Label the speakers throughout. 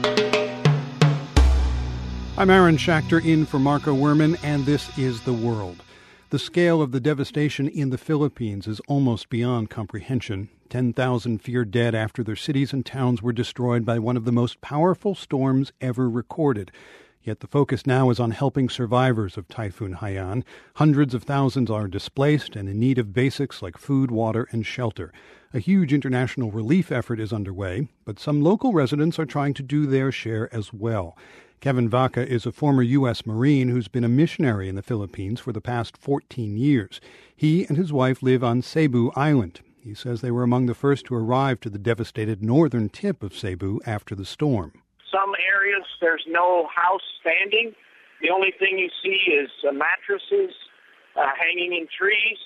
Speaker 1: I'm Aaron Schachter in for Marco Werman, and this is The World. The scale of the devastation in the Philippines is almost beyond comprehension. 10,000 feared dead after their cities and towns were destroyed by one of the most powerful storms ever recorded. Yet the focus now is on helping survivors of Typhoon Haiyan. Hundreds of thousands are displaced and in need of basics like food, water, and shelter. A huge international relief effort is underway, but some local residents are trying to do their share as well. Kevin Vaca is a former U.S. Marine who's been a missionary in the Philippines for the past 14 years. He and his wife live on Cebu Island. He says they were among the first to arrive to the devastated northern tip of Cebu after the storm.
Speaker 2: Some areas, there's no house standing. The only thing you see is mattresses hanging in trees,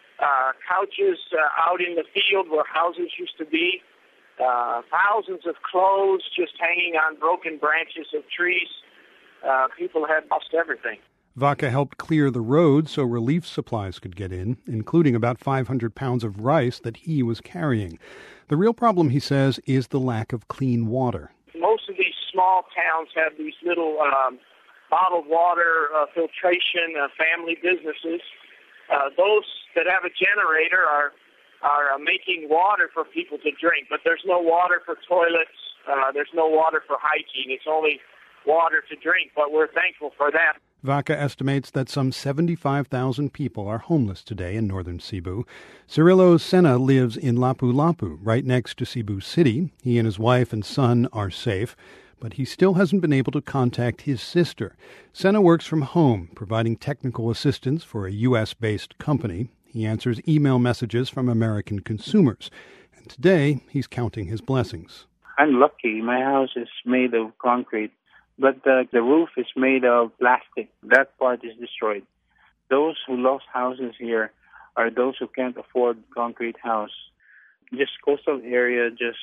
Speaker 2: couches out in the field where houses used to be. Thousands of clothes just hanging on broken branches of trees. People had lost everything.
Speaker 1: Vaca helped clear the road so relief supplies could get in, including about 500 pounds of rice that he was carrying. The real problem, he says, is the lack of clean water.
Speaker 2: Most of these small towns have these little bottled water filtration family businesses. Those that have a generator are making water for people to drink, but there's no water for toilets, there's no water for hygiene, it's only water to drink, but we're thankful for that.
Speaker 1: Vaca estimates that some 75,000 people are homeless today in northern Cebu. Cirillo Sena lives in Lapu-Lapu, right next to Cebu City. He and his wife and son are safe, but he still hasn't been able to contact his sister. Sena works from home, providing technical assistance for a U.S.-based company. He answers email messages from American consumers. And today, he's counting his blessings.
Speaker 3: I'm lucky. My house is made of concrete, but the roof is made of plastic. That part is destroyed. Those who lost houses here are those who can't afford concrete house. Just coastal area, just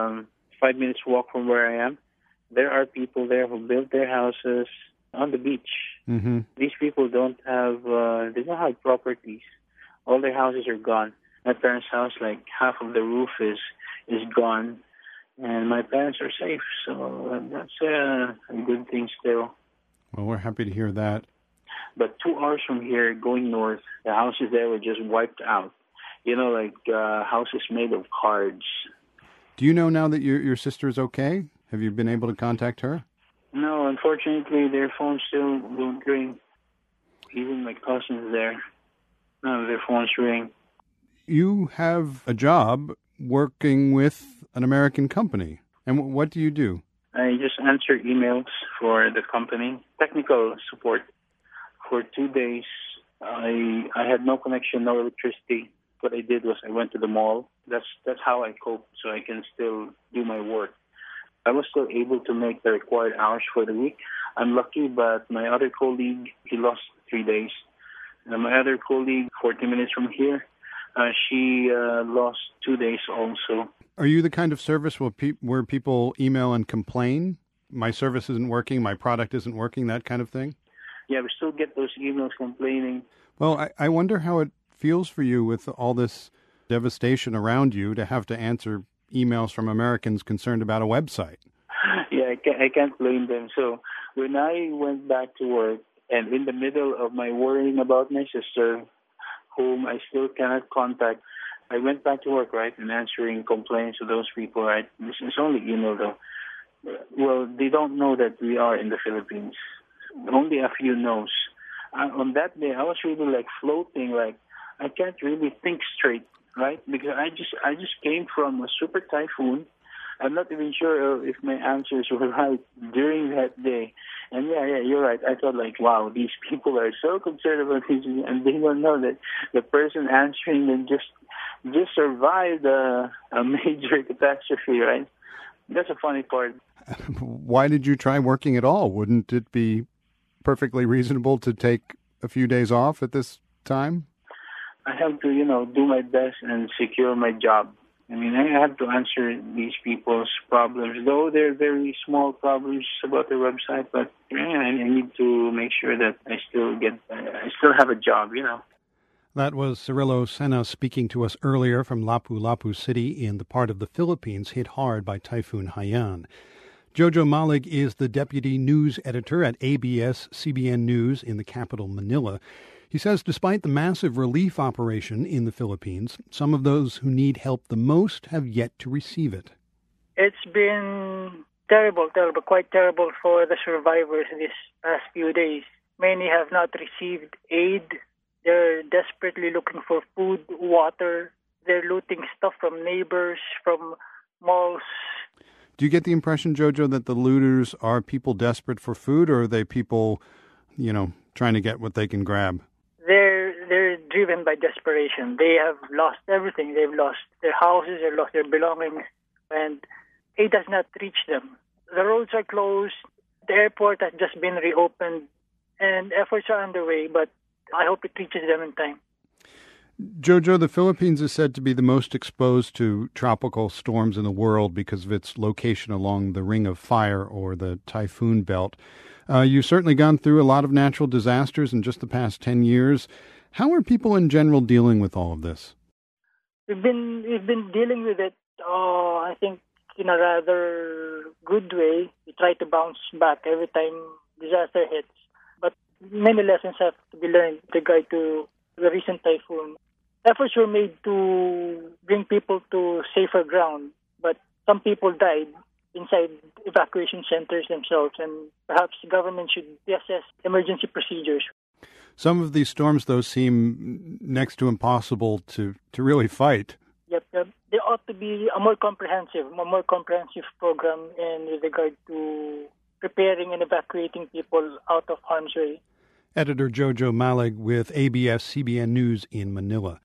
Speaker 3: 5 minutes walk from where I am. There are people there who built their houses on the beach.
Speaker 1: Mm-hmm.
Speaker 3: These people don't have properties. All their houses are gone. My parents' house, like half of the roof is gone, and my parents are safe. So that's a good thing still.
Speaker 1: Well, we're happy to hear that.
Speaker 3: But 2 hours from here, going north, the houses there were just wiped out. Houses made of cards.
Speaker 1: Do you know now that your sister's okay? Have you been able to contact her?
Speaker 3: No, unfortunately, their phones still don't ring. Even my cousins there. No, their phones ring.
Speaker 1: You have a job working with an American company. And what do you do?
Speaker 3: I just answer emails for the company, technical support. For 2 days, I had no connection, no electricity. What I did was I went to the mall. That's how I cope, so I can still do my work. I was still able to make the required hours for the week. I'm lucky, but my other colleague, he lost 3 days. And my other colleague, 40 minutes from here, she lost 2 days also.
Speaker 1: Are you the kind of service where people email and complain? My service isn't working, my product isn't working, that kind of thing?
Speaker 3: Yeah, we still get those emails complaining.
Speaker 1: Well, I wonder how it feels for you with all this devastation around you to have to answer emails from Americans concerned about a website.
Speaker 3: Yeah, I can't blame them. So when I went back to work, and in the middle of my worrying about my sister, whom I still cannot contact, I went back to work, right, and answering complaints to those people, right? This is only email, though. Well, they don't know that we are in the Philippines. Only a few knows. On that day, I was really floating, I can't really think straight, right? Because I just came from a super typhoon. I'm not even sure if my answers were right during that day. And yeah, you're right. I thought wow, these people are so concerned about this, and they don't know that the person answering them just survived a major catastrophe, right? That's a funny part.
Speaker 1: Why did you try working at all? Wouldn't it be perfectly reasonable to take a few days off at this time?
Speaker 3: I have to, do my best and secure my job. I mean, I have to answer these people's problems, though they're very small problems about their website, but I need to make sure that I still have a job,
Speaker 1: That was Cirillo Sena speaking to us earlier from Lapu-Lapu City in the part of the Philippines hit hard by Typhoon Haiyan. Jojo Malig is the deputy news editor at ABS-CBN News in the capital, Manila. He says despite the massive relief operation in the Philippines, some of those who need help the most have yet to receive it.
Speaker 4: It's been terrible, quite terrible for the survivors these past few days. Many have not received aid. They're desperately looking for food, water. They're looting stuff from neighbors, from malls.
Speaker 1: Do you get the impression, Jojo, that the looters are people desperate for food, or are they people, trying to get what they can grab?
Speaker 4: They're driven by desperation. They have lost everything. They've lost their houses, they've lost their belongings, and aid does not reach them. The roads are closed. The airport has just been reopened, and efforts are underway, but I hope it reaches them in time.
Speaker 1: Jojo, the Philippines is said to be the most exposed to tropical storms in the world because of its location along the Ring of Fire or the typhoon belt. You've certainly gone through a lot of natural disasters in just the past 10 years. How are people in general dealing with all of this?
Speaker 4: We've been dealing with it, I think, in a rather good way. We try to bounce back every time disaster hits. But many lessons have to be learned with regard to the recent typhoon. Efforts were made to bring people to safer ground, but some people died inside evacuation centers themselves, and perhaps the government should reassess emergency procedures.
Speaker 1: Some of these storms, though, seem next to impossible to really fight.
Speaker 4: Yep. There ought to be a more comprehensive program in regard to preparing and evacuating people out of harm's way.
Speaker 1: Editor Jojo Malig with ABS-CBN News in Manila.